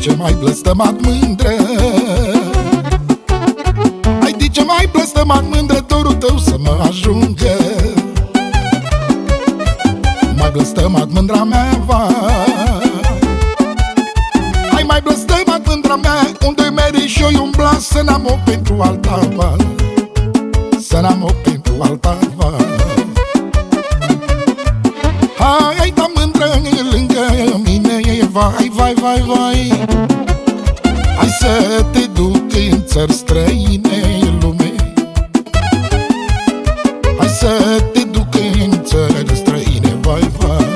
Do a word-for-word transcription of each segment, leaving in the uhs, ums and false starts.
ce mai blăstămat mândră, hai de ce mai blăstămat mândră, dorul tău să mă ajungă. Mai blăstămat mândra mea, va, hai mai blăstămat mândra mea, unde mergi și eu umbla, să n-am o pentru alta, va, să n-am o pentru alta, va. Hai, da mândră lângă mine, vai, vai, vai, vai, hai să te duc în țări străine, lume, hai să te duc în țări străine, vai, vai.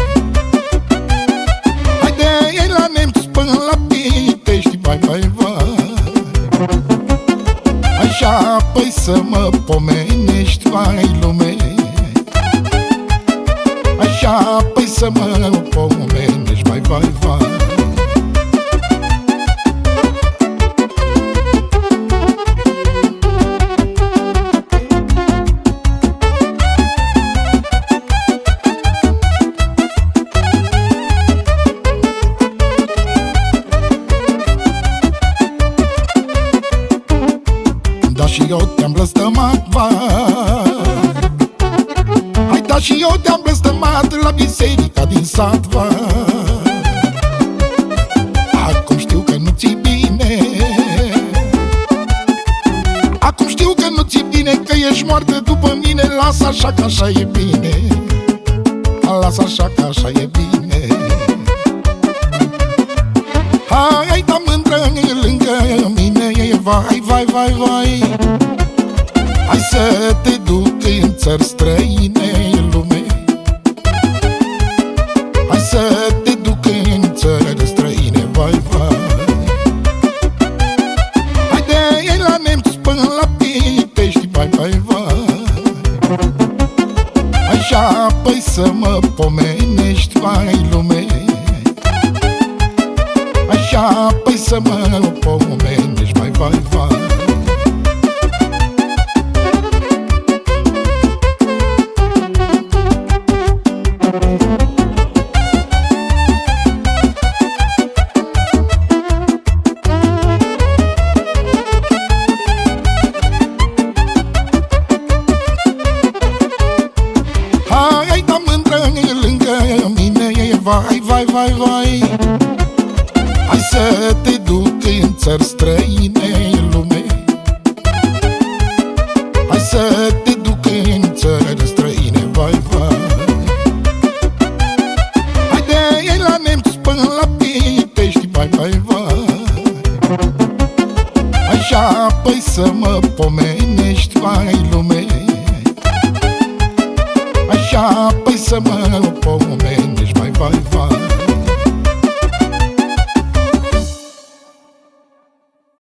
Hai de la Nemți până la Pitești, vai, vai, vai, așa apoi să mă pomenești, vai, lume, așa apoi să mă pomenești, vai, vai, vai. Da, și eu te-am blăstămat, vai, hai, da, și eu te-am blăstămat la biserica din sat, vai. Acum știu că nu ți-i bine, acum știu că nu ți-i bine, că ești moartă după mine. Lasă așa că așa e bine, lasă așa că așa e bine. Hai, da mândră lângă mine, vai, vai, vai, vai, hai să te duc în țări străine, lume, hai să te duc în țări străine, vai, vai. Hai de la Nemți până la Pitești, vai, vai, vai, așa apoi să mă pomenești, vai, lume, așa apoi să mă pomenești, vai, vai, vai. Hai, da mândră lângă mine, vai, vai, vai, vai, hai să te duc în țări străine, lume, hai să te duc în țări străine, vai, vai. Hai de la Nemți până la Pitești, vai, vai, vai, așa apoi să mă pomenești, vai, lume, așa apoi să mă pomenești, vai, vai, vai.